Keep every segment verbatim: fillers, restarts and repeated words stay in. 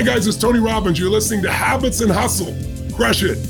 Hi guys, it's Tony Robbins. You're listening to Habits and Hustle. Crush it.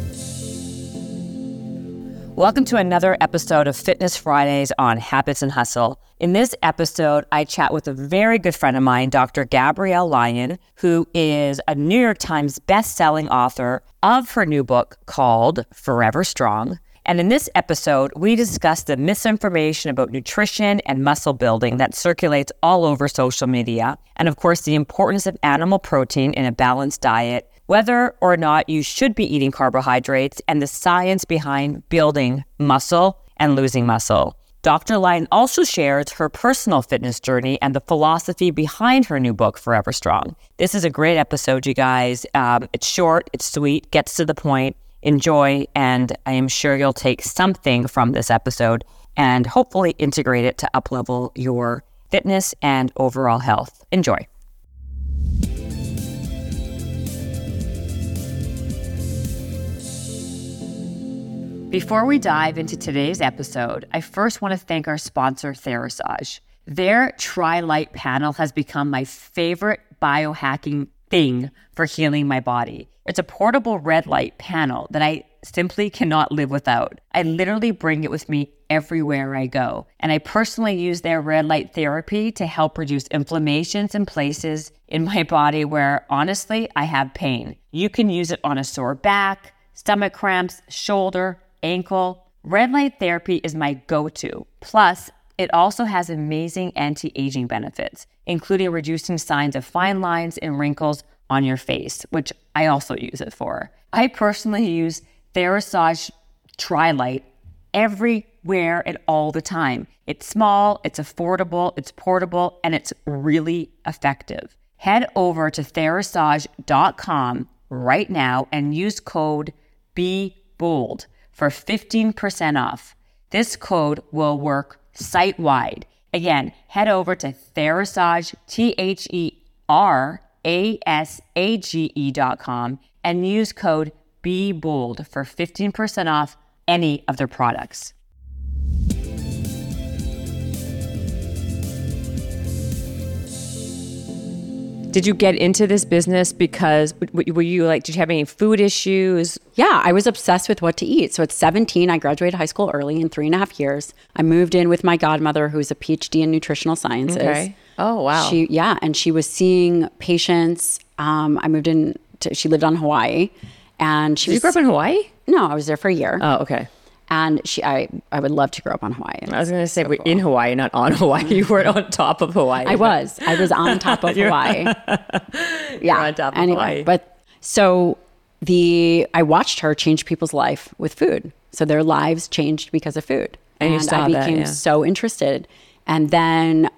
Welcome to another episode of Fitness Fridays on Habits and Hustle. In this episode, I chat with a very good friend of mine, Doctor Gabrielle Lyon, who is a New York Times best-selling author of her new book called Forever Strong. And in this episode, we discuss the misinformation about nutrition and muscle building that circulates all over social media. And of course, the importance of animal protein in a balanced diet, whether or not you should be eating carbohydrates, and the science behind building muscle and losing muscle. Doctor Lyon also shares her personal fitness journey and the philosophy behind her new book, Forever Strong. This is a great episode, you guys. Um, it's short, it's sweet, gets to the point. Enjoy, and I am sure you'll take something from this episode and hopefully integrate it to uplevel your fitness and overall health. Enjoy. Before we dive into today's episode, I first want to thank our sponsor, Therasage. Their Tri-Light panel has become my favorite biohacking thing for healing my body. It's a portable red light panel that I simply cannot live without. I literally bring it with me everywhere I go. And I personally use their red light therapy to help reduce inflammations in places in my body where, honestly, I have pain. You can use it on a sore back, stomach cramps, shoulder, ankle. Red light therapy is my go-to. Plus, it also has amazing anti-aging benefits, including reducing signs of fine lines and wrinkles on your face, which I also use it for. I personally use Therasage Tri-Light everywhere and all the time. It's small, it's affordable, it's portable, and it's really effective. Head over to therasage dot com right now and use code BEBOLD for fifteen percent off. This code will work site-wide. Again, head over to Therasage, T H E R A S A G E dot com and use code BEBOLD for fifteen percent off any of their products. Did you get into this business because, were you like, did you have any food issues? Yeah, I was obsessed with what to eat. So at seventeen, I graduated high school early in three and a half years. I moved in with my godmother, who's a P H D in nutritional sciences. Okay. Oh, wow. She, yeah, and she was seeing patients. Um, I moved in, to, she lived on Hawaii. And she Did was, you grow up in Hawaii? No, I was there for a year. Oh, okay. And she, I, I would love to grow up on Hawaii. I was going to say, so we're cool. in Hawaii, not on Hawaii. You weren't on top of Hawaii. I was. I was on top of Hawaii. Yeah. You're on top of anyway, Hawaii. But so the I watched her change people's life with food. So their lives changed because of food. And you saw I that, became yeah. so interested. And then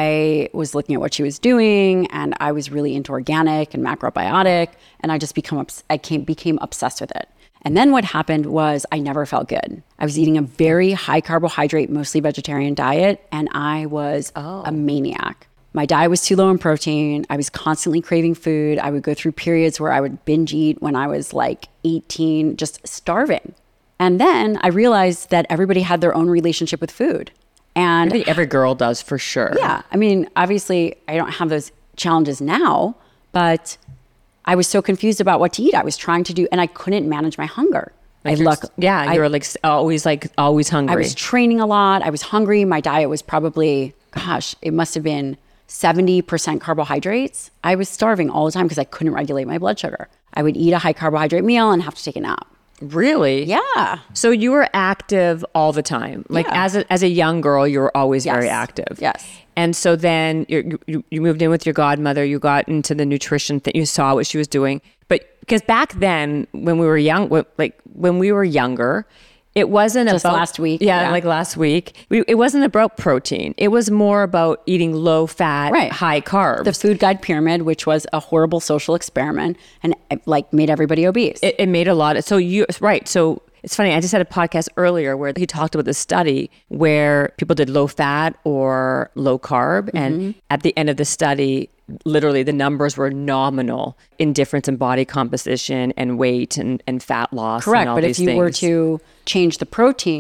I was looking at what she was doing, and I was really into organic and macrobiotic, and I just become obs- I came, became obsessed with it. And then what happened was I never felt good. I was eating a very high carbohydrate, mostly vegetarian diet, and I was Oh. a maniac. My diet was too low in protein. I was constantly craving food. I would go through periods where I would binge eat when I was like eighteen, just starving. And then I realized that everybody had their own relationship with food. And I think every girl does, for sure. yeah, I mean, obviously I don't have those challenges now, but I was so confused about what to eat. I was trying to do, and I couldn't manage my hunger. Like I look, Yeah, I, you were like always like always hungry. I was training a lot. I was hungry. My diet was probably, gosh, it must have been seventy percent carbohydrates. I was starving all the time because I couldn't regulate my blood sugar. I would eat a high carbohydrate meal and have to take a nap. Really? Yeah. So you were active all the time. Like Yeah. as a as a young girl, you were always very Yes. active. Yes. And so then you you you moved in with your godmother. You got into the nutrition thing. You saw what she was doing. But because back then, when we were young, wh- like when we were younger, it wasn't Just about last week, Yeah, yeah. like last week. We, it wasn't about protein. It was more about eating low fat, Right. high carb. The food guide pyramid, which was a horrible social experiment and like made everybody obese. It, it made a lot of, so you, right. So it's funny. I just had a podcast earlier where he talked about this study where people did low fat or low carb. Mm-hmm. And at the end of the study, literally the numbers were nominal in difference in body composition and weight and, and fat loss. Correct. And all But these if you were things. to change the protein,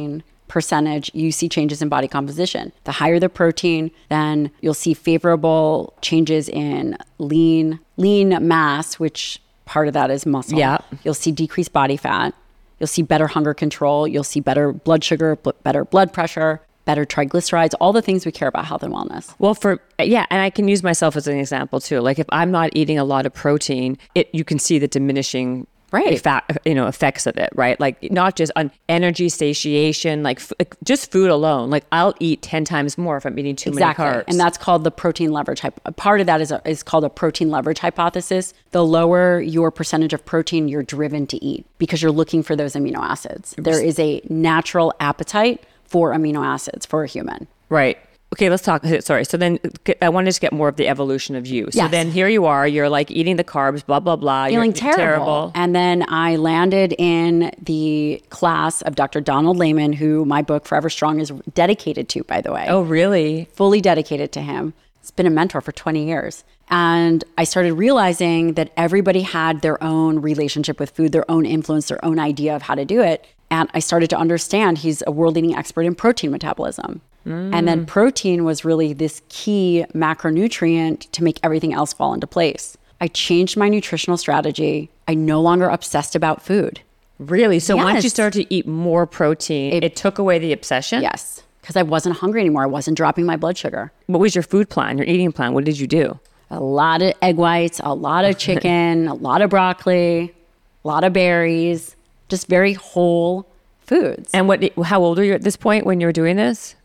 percentage, you see changes in body composition. The higher the protein, then you'll see favorable changes in lean, lean mass, which part of that is muscle. Yeah. You'll see decreased body fat. You'll see better hunger control. You'll see better blood sugar, bl- better blood pressure, better triglycerides, all the things we care about health and wellness. Well, for, yeah, and I can use myself as an example too. Like if I'm not eating a lot of protein, it you can see the diminishing Right. effect, you know, effects of it, right? Like not just on energy, satiation, like, f- like just food alone. Like I'll eat ten times more if I'm eating too Exactly. many carbs. And that's called the protein leverage. Hypo- part of that is, a, is called a protein leverage hypothesis. The lower your percentage of protein you're driven to eat because you're looking for those amino acids. There is a natural appetite for amino acids for a human. Right. Okay, let's talk. Sorry. So then I wanted to get more of the evolution of you. So Yes. then here you are, you're like eating the carbs, blah, blah, blah. Feeling you're terrible. terrible. And then I landed in the class of Doctor Donald Layman, who my book Forever Strong is dedicated to, by the way. Oh, really? Fully dedicated to him. He's been a mentor for twenty years. And I started realizing that everybody had their own relationship with food, their own influence, their own idea of how to do it. And I started to understand he's a world-leading expert in protein metabolism. Mm. And then protein was really this key macronutrient to make everything else fall into place. I changed my nutritional strategy. I no longer obsessed about food. Really? So once you Yes. started to eat more protein, it, it took away the obsession? Yes, because I wasn't hungry anymore. I wasn't dropping my blood sugar. What was your food plan, your eating plan? What did you do? A lot of egg whites, a lot of chicken, a lot of broccoli, a lot of berries, just very whole foods. And what? How old are you at this point when you were doing this?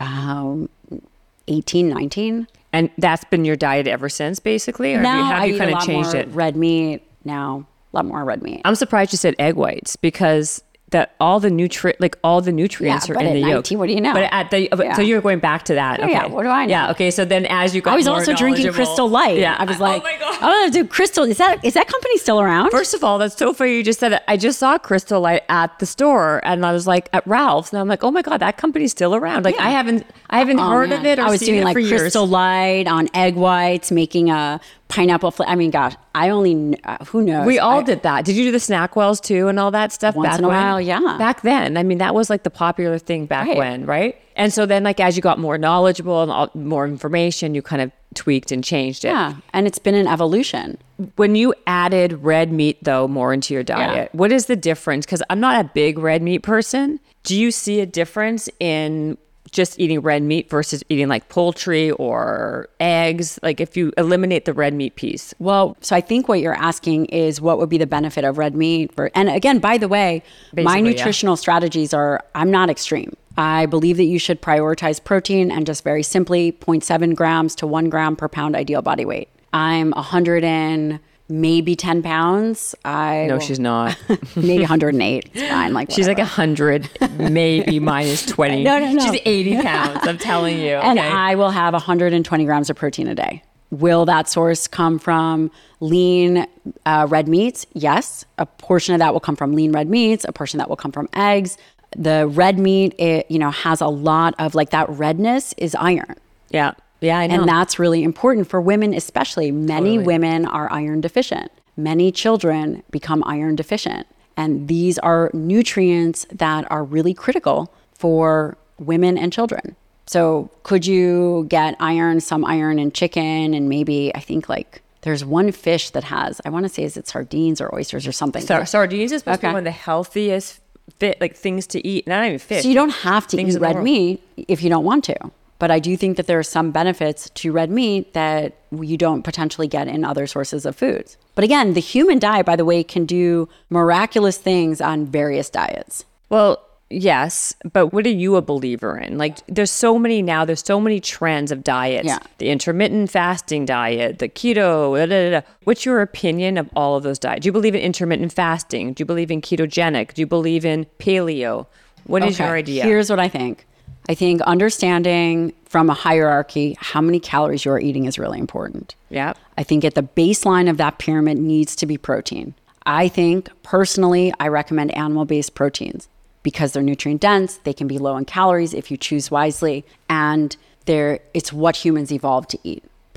Um, eighteen, nineteen. And that's been your diet ever since, basically? Or have you, Now have I you eat kind a of lot changed more it? red meat now, a lot more red meat. I'm surprised you said egg whites because that all the nutri like all the nutrients Yeah, are but in at the yolk. nineteen, what do you know? But at the Yeah. so you're going back to that. Oh, Okay. yeah, what do I know? Yeah. Okay. So then as you got I was more also drinking knowledgeable- Crystal Light. Yeah. I was like, oh my god. oh, dude, Crystal, is that is that company still around? First of all, that's so funny you just said it. I just saw Crystal Light at the store and I was like at Ralph's and I'm like, oh my God, that company's still around. Like Yeah. I haven't I haven't Oh, heard man. of it or I was seen doing it like for years. Crystal Light on egg whites, making a pineapple flavor. I mean, gosh, I only, kn- uh, who knows? We all I- did that. Did you do the snack wells too and all that stuff Once back in a when? while, yeah. Back then. I mean, that was like the popular thing back Right. when, right? And so then like as you got more knowledgeable and all, more information, you kind of tweaked and changed it. Yeah, and it's been an evolution. When you added red meat though more into your diet, what is the difference? Because I'm not a big red meat person. Do you see a difference in just eating red meat versus eating like poultry or eggs? Like if you eliminate the red meat piece. Well, so I think what you're asking is what would be the benefit of red meat? For, and again, by the way, my Basically, yeah. nutritional strategies are, I'm not extreme. I believe that you should prioritize protein and just very simply zero point seven grams to one gram per pound ideal body weight. I'm one hundred and maybe ten pounds. I No, will- she's not. maybe one hundred eight. It's fine. Like She's like whatever. a hundred, maybe minus twenty. No, no, no. She's eighty pounds. I'm telling you. And okay? I will have one hundred twenty grams of protein a day. Will that source come from lean uh, red meats? Yes. A portion of that will come from lean red meats. A portion of that will come from eggs. The red meat, it, you know, has a lot of like that redness is iron. yeah, yeah, I know. And that's really important for women, especially. Many Totally. women are iron deficient. Many children become iron deficient. And these are nutrients that are really critical for women and children. So could you get iron, some iron in chicken, and maybe, I think like there's one fish that has, I want to say is it sardines or oysters or something. Sar- sardines is supposed to Okay. be one of the healthiest fit like things to eat. Not even fish. So you don't have to Things eat in the red world. meat if you don't want to. But I do think that there are some benefits to red meat that you don't potentially get in other sources of foods. But again, the human diet, by the way, can do miraculous things on various diets. Well, yes, but what are you a believer in? Like, there's so many now. There's so many trends of diets. Yeah. The intermittent fasting diet, the keto. Da, da, da, da. What's your opinion of all of those diets? Do you believe in intermittent fasting? Do you believe in ketogenic? Do you believe in paleo? What is Okay, your idea? Here's what I think. I think understanding from a hierarchy how many calories you're eating is really important. yeah. I think at the baseline of that pyramid needs to be protein. I think personally, I recommend animal-based proteins because they're nutrient dense, they can be low in calories if you choose wisely, and they're it's what humans evolved to eat.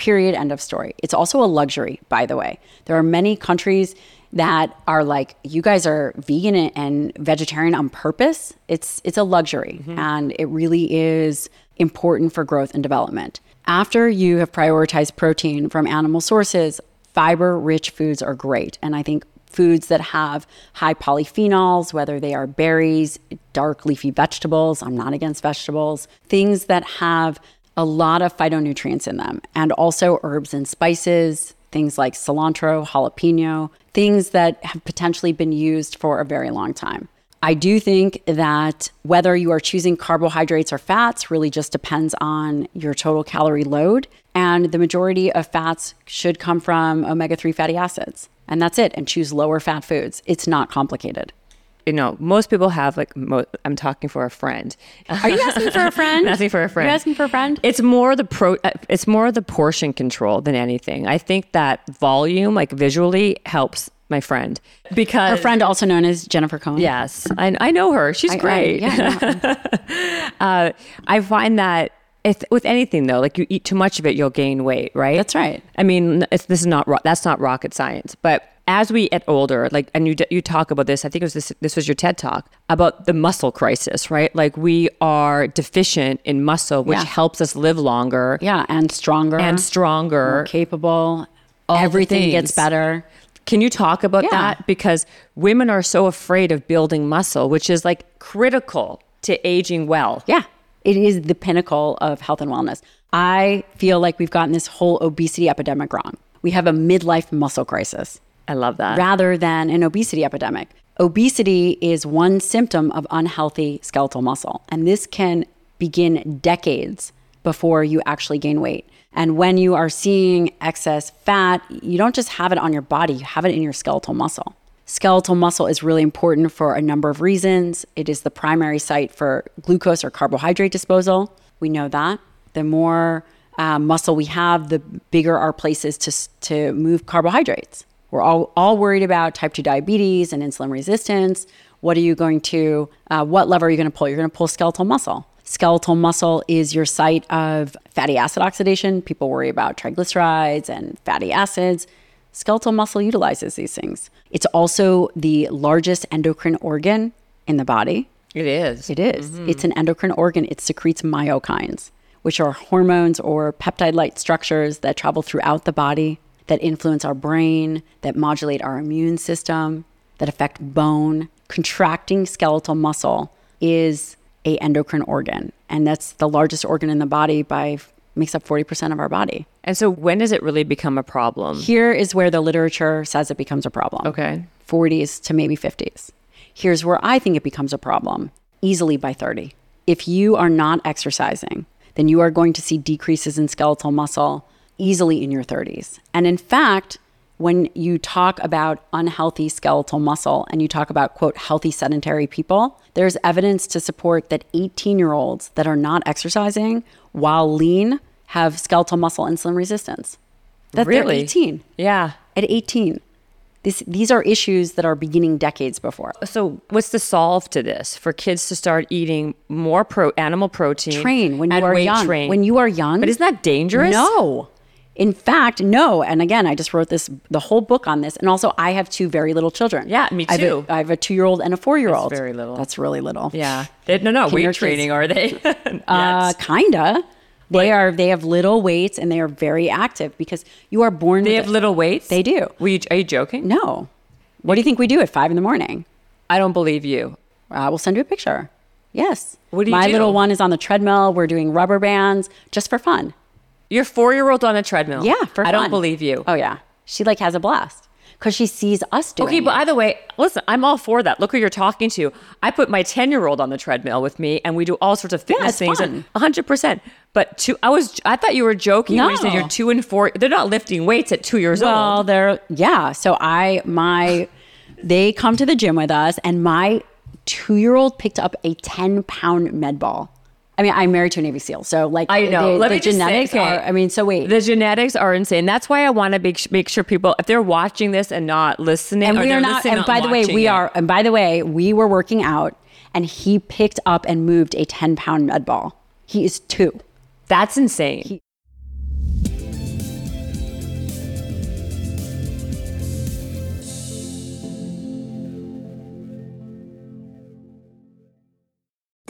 Period. End of story. It's also a luxury, by the way. There are many countries that are like, you guys are vegan and vegetarian on purpose. It's it's a luxury, mm-hmm. and it really is important for growth and development. After you have prioritized protein from animal sources, fiber-rich foods are great. And I think foods that have high polyphenols, whether they are berries, dark leafy vegetables, I'm not against vegetables, things that have a lot of phytonutrients in them, and also herbs and spices, things like cilantro, jalapeno, things that have potentially been used for a very long time. I do think that whether you are choosing carbohydrates or fats really just depends on your total calorie load. And the majority of fats should come from omega three fatty acids. And that's it. And choose lower fat foods. It's not complicated. You know, most people have like, mo- I'm talking for a friend. Are you asking for a friend? I'm asking for a friend. Are you asking for a friend? It's more the pro, uh, it's more the portion control than anything. I think that volume, like visually, helps my friend, because her friend, also known as Jennifer Cohen. Yes, I, I know her. She's I, great. I, yeah, uh, I find that if, with anything though, like you eat too much of it, you'll gain weight, right? That's right. I mean, it's, this is not ro- that's not rocket science, but as we get older, like, and you you talk about this, I think it was this this was your TED Talk about the muscle crisis, right? Like we are deficient in muscle, which yeah. helps us live longer. Yeah, and stronger. And stronger. More capable. Everything gets better. Can you talk about yeah. that? Because women are so afraid of building muscle, which is like critical to aging well. Yeah, it is the pinnacle of health and wellness. I feel like we've gotten this whole obesity epidemic wrong. We have a midlife muscle crisis. I love that. Rather than an obesity epidemic. Obesity is one symptom of unhealthy skeletal muscle. And this can begin decades before you actually gain weight. And when you are seeing excess fat, you don't just have it on your body, you have it in your skeletal muscle. Skeletal muscle is really important for a number of reasons. It is the primary site for glucose or carbohydrate disposal. We know that. The more uh, muscle we have, the bigger our places to, to move carbohydrates. We're all, all worried about type two diabetes and insulin resistance. What are you going to, uh, what lever are you going to pull? You're going to pull skeletal muscle. Skeletal muscle is your site of fatty acid oxidation. People worry about triglycerides and fatty acids. Skeletal muscle utilizes these things. It's also the largest endocrine organ in the body. It is. It is. Mm-hmm. It's an endocrine organ. It secretes myokines, which are hormones or peptide-like structures that travel throughout the body, that influence our brain, that modulate our immune system, that affect bone. Contracting skeletal muscle is a endocrine organ, and that's the largest organ in the body by makes up forty percent of our body. And so when does it really become a problem? Here is where the literature says it becomes a problem. Okay. forties to maybe fifties. Here's where I think it becomes a problem, easily by thirty. If you are not exercising, then you are going to see decreases in skeletal muscle easily in your thirties. And in fact, when you talk about unhealthy skeletal muscle and you talk about, quote, healthy sedentary people, there's evidence to support that eighteen-year-olds that are not exercising while lean have skeletal muscle insulin resistance. That really? They're eighteen. Yeah. At eighteen. This, these are issues that are beginning decades before. So what's the solve to this for kids to start eating more pro animal protein? Train when you and are weight young. Train. When you are young. But isn't that dangerous? No. In fact, no. And again, I just wrote this, the whole book on this. And also I have two very little children. Yeah, me I have too. a, I have a two-year-old and a four-year-old. That's very little. That's really little. Yeah. They, no, no, weight training, are they? uh, kinda. They like, are. They have little weights and they are very active because you are born. They with have it. little weights? They do. Were you, are you joking? No. What do you think we do at five in the morning? I don't believe you. Uh, we'll send you a picture. Yes. What do you My do? little one is on the treadmill. We're doing rubber bands just for fun. Your four-year-old on a treadmill? Yeah, for I fun. don't believe you. Oh, yeah. She like has a blast because she sees us doing Okay, it. but either way, listen, I'm all for that. Look who you're talking to. I put my ten-year-old on the treadmill with me, and we do all sorts of fitness Yeah, it's things. fun. one hundred percent. But two, I was, I thought you were joking when you said No. you're two and four. They're not lifting weights at two years Well, old. they're, yeah. So I, my, they come to the gym with us, and my two-year-old picked up a ten-pound med ball. I mean, I'm married to a Navy SEAL, so like I know. The, Let the me just say, genetics okay. are. I mean, so wait. The genetics are insane. That's why I want to make, make sure people, if they're watching this and not listening, and or we they're are not. listening, And by the way, watching we it. are. And by the way, we were working out, and he picked up and moved a ten-pound med ball. He is two. That's insane. He-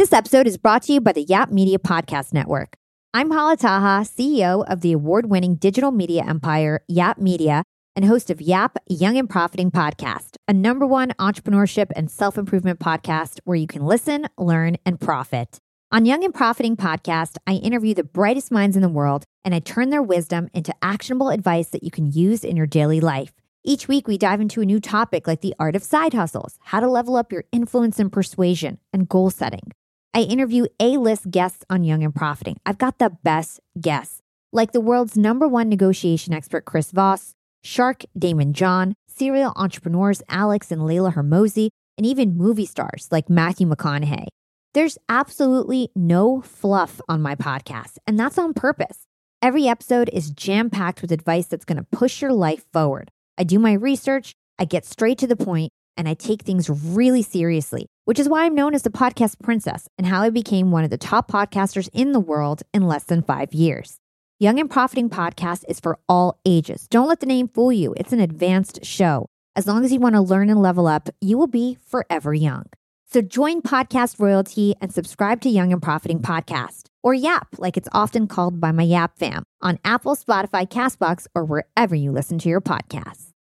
This episode is brought to you by the Yap Media Podcast Network. I'm Hala Taha, C E O of the award-winning digital media empire, Yap Media, and host of Yap Young and Profiting Podcast, a number one entrepreneurship and self-improvement podcast where you can listen, learn, and profit. On Young and Profiting Podcast, I interview the brightest minds in the world, and I turn their wisdom into actionable advice that you can use in your daily life. Each week, we dive into a new topic like the art of side hustles, how to level up your influence and persuasion, and goal setting. I interview A-list guests on Young and Profiting. I've got the best guests, like the world's number one negotiation expert, Chris Voss, Shark Damon John, serial entrepreneurs Alex and Layla Hermosi, and even movie stars like Matthew McConaughey. There's absolutely no fluff on my podcast, and that's on purpose. Every episode is jam-packed with advice that's going to push your life forward. I do my research, I get straight to the point, and I take things really seriously, which is why I'm known as the podcast princess and how I became one of the top podcasters in the world in less than five years. Young and Profiting Podcast is for all ages. Don't let the name fool you. It's an advanced show. As long as you want to learn and level up, you will be forever young. So join Podcast Royalty and subscribe to Young and Profiting Podcast, or Yap, like it's often called by my Yap fam, on Apple, Spotify, CastBox, or wherever you listen to your podcasts.